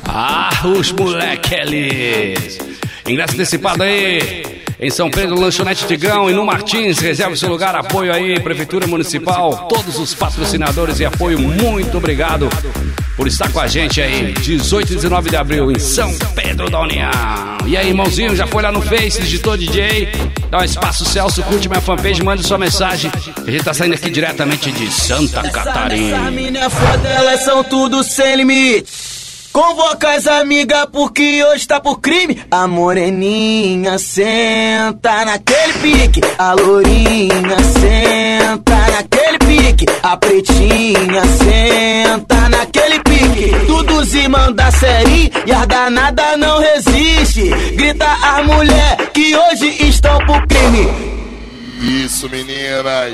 Os moleques. Ingresso antecipado aí em São Pedro, Lanchonete Tigrão e no Martins. Reserve seu lugar, apoio aí, Prefeitura Municipal, todos os patrocinadores e apoio, muito obrigado por estar com a gente aí, 18 e 19 de abril em São Pedro da União. E aí, irmãozinho, já foi lá no Face, digitou DJ, dá um espaço Celso, curte minha fanpage, manda sua mensagem. A gente tá saindo aqui diretamente de Santa Catarina. Essa mina é foda, elas são tudo sem limite. Convoca as amigas porque hoje tá por crime. A moreninha senta naquele pique, a lourinha senta naquele pique, a pretinha senta naquele pique. Tudo se manda série e a danada não resiste. Grita as mulher que hoje estão por crime. Isso, meninas.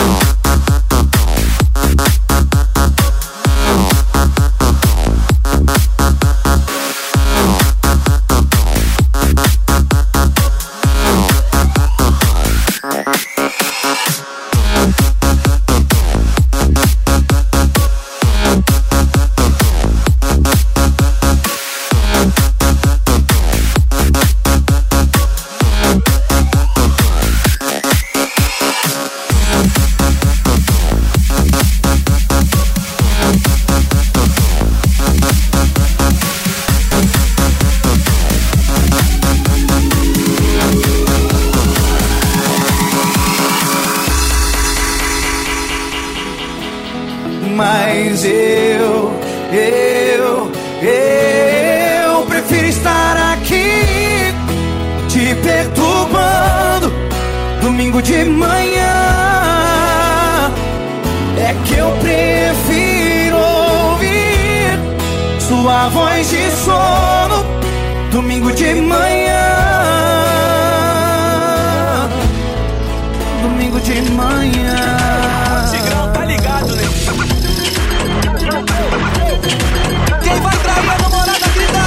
Mas eu prefiro estar aqui te perturbando domingo de manhã. É que eu prefiro ouvir sua voz de sono domingo de manhã. Domingo de manhã. Tigrão, tá ligado, né? Quem vai trair a namorada grita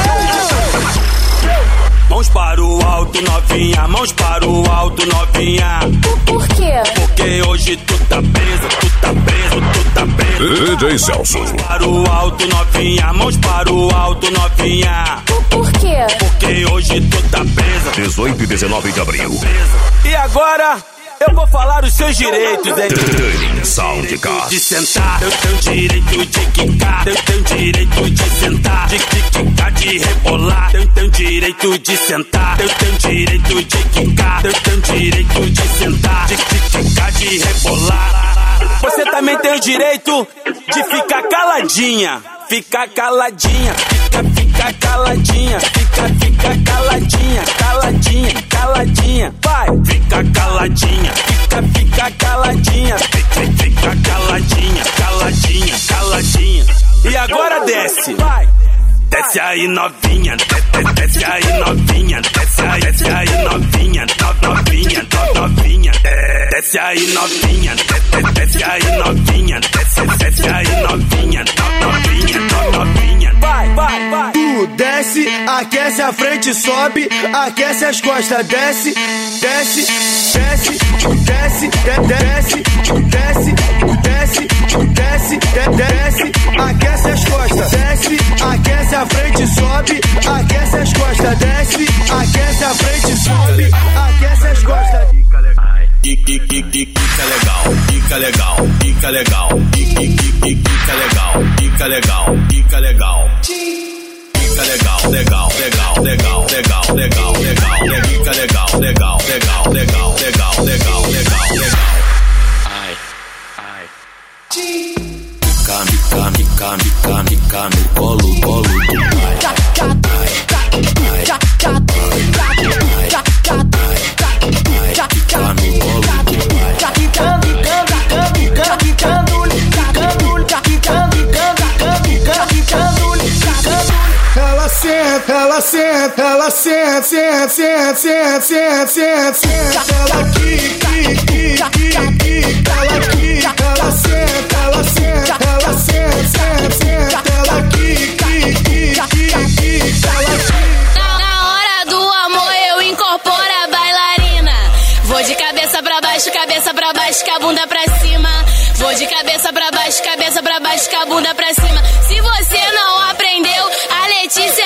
eu. Mãos para o alto, novinha. Mãos para o alto, novinha. Por quê? Porque hoje tu tá preso, tu tá preso, tu tá preso. DJ Celso. Mãos para o alto, novinha. Mãos para o alto, novinha. Por quê? Porque hoje tu tá preso. 18 e 19 de abril. E agora eu vou falar os seus direitos, hein? Soundcast. De sentar, eu tenho direito de quicar, eu tenho direito de sentar, de quicar, de rebolar, eu tenho direito de sentar, eu tenho direito de quicar, eu tenho direito de sentar, de quicar, de rebolar. Você também tem o direito de ficar caladinha, ficar caladinha, fica caladinha, fica caladinha, caladinha, caladinha, vai, fica caladinha, fica caladinha, fica caladinha, caladinha, caladinha. E agora desce, vai. Desce aí novinha, desce aí novinha, desce aí novinha, novinha, novinha. Desce aí novinha, desce aí novinha, desce aí novinha, novinha, novinha. Vai, vai, vai. Tu desce, aquece a frente, sobe, aquece as costas, desce, desce, desce, desce, desce, desce, desce, desce, desce, aquece as costas, desce, aquece a frente, sobe, aquece as costas, desce, aquece a frente, sobe, aquece as costas. Fica legal, fica legal, fica legal, fica legal, fica legal, fica legal. Fica legal, legal, legal, legal, legal, legal, legal, fica legal, legal, legal, legal, legal, legal, legal, legal. Ai, ai. Fica no colo do pai. Ela senta, ela senta, ela senta, senta, senta, senta, senta, senta, senta, ela quica, ela quica, ela senta, ela senta, ela senta, senta, senta, ela quica, ela quica. Na hora do amor eu incorporo a bailarina. Vou de cabeça pra baixo, com a bunda pra cima. Vou de cabeça pra baixo, com a bunda pra cima. Se você não aprendeu, a Letícia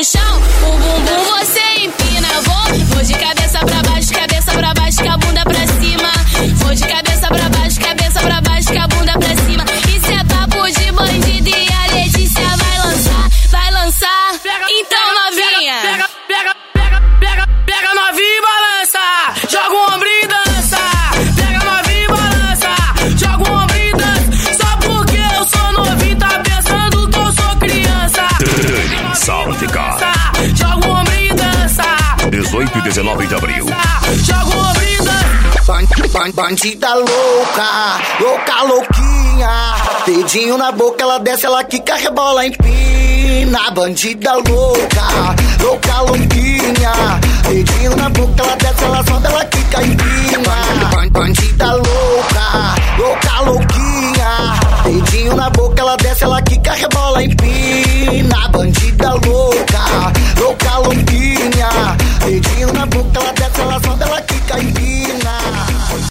no chão, o bumbum você empina. Vou de cabeça pra baixo, com a bunda pra cima. Vou de cabeça pra baixo, com a bunda pra cima. Isso é papo de bandido e a Letícia vai lançar. Então novinha, pega novinha e balança, joga o ombro e dança. Pega novinha e balança, joga o ombro e dança. Só porque eu sou novinho, tá pensando que eu sou criança. Soundcast. Joga o ombro e dança. 18 e 19 de abril. Joga o ombro e dança. Bandida louca, louquinha. Dedinho na boca, ela desce, ela quica, rebola, empina. Bandida louca, louquinha. Dedinho na boca, ela desce, ela sobe, ela quica, empina. Bandida louca, louquinha. Dedinho na boca, ela desce, ela quica, rebola, empina. Bandida louca, louquinha. Dedinho na boca, ela desce, ela